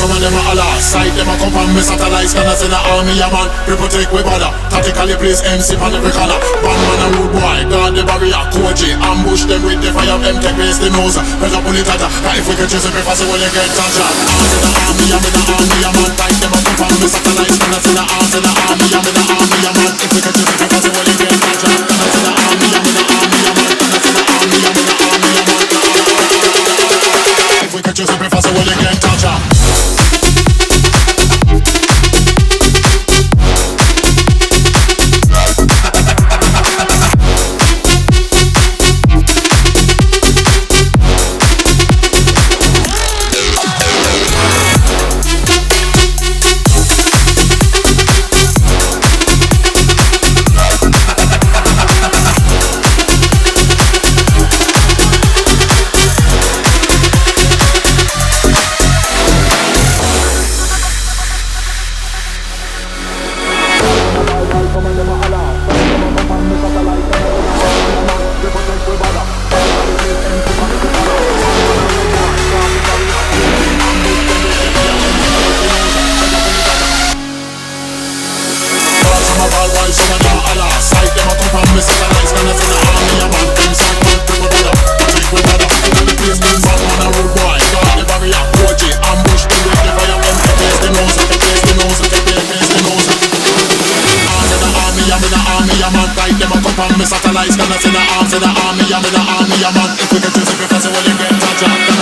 some of them a holla. Sight them a come from me satellites, can I send the army a man. People take we bother, tactically place MC on every corner. Bandman and rude boy, guard the barrier. Koji, ambush them with the fire, them take place the nose. Better pull it at her, if we can chase it before when you get touched. Arms in the army, I'm in the army a man. Sight them a come from me satellites, can I send the arms in the army, I'm in the army a man. If we can chase it before when you get touched. Can I send the army, I'm in the army a man. Can I send the army, I'm in the army a man. If we can chase it before when you get touched. Satellites, gonna send the arms in the army, I'm in the army, I'm on. If we can choose it, because it will get touched.